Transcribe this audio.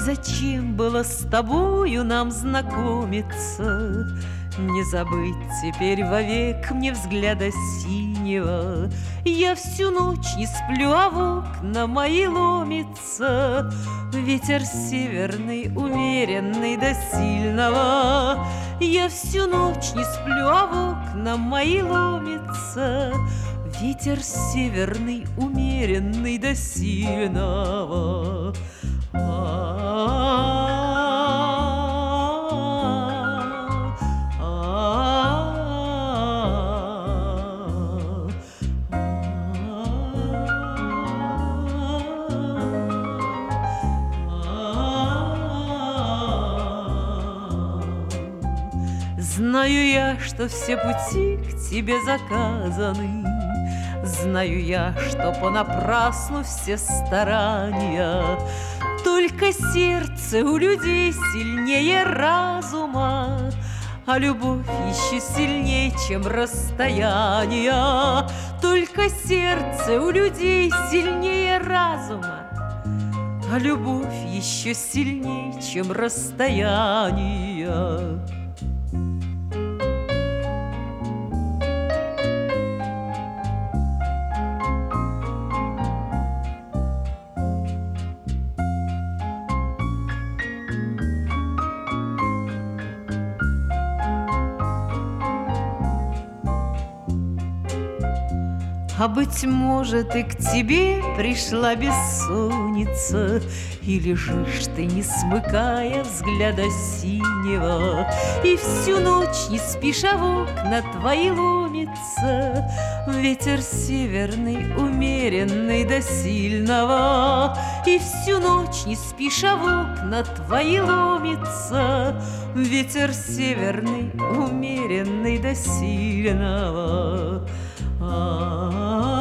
зачем было с тобою нам знакомиться? Не забыть теперь вовек мне взгляда синего. Я всю ночь не сплю, а в окна мои ломится ветер северный, умеренный до сильного. Я всю ночь не сплю, а в окна мои ломится ветер северный, умеренный до сильного. Знаю я, что все пути к тебе заказаны, знаю я, что понапрасну все старания. Только сердце у людей сильнее разума, а любовь еще сильнее, чем расстояние. Только сердце у людей сильнее разума, а любовь еще сильнее, чем расстояние. А быть может, и к тебе пришла бессонница, и лежишь ты, не смыкая взгляда синего, и всю ночь не спишь, а в окна твои ломится ветер северный, умеренный до сильного. И всю ночь не спишь, а в окна твои ломится ветер северный, умеренный до сильного.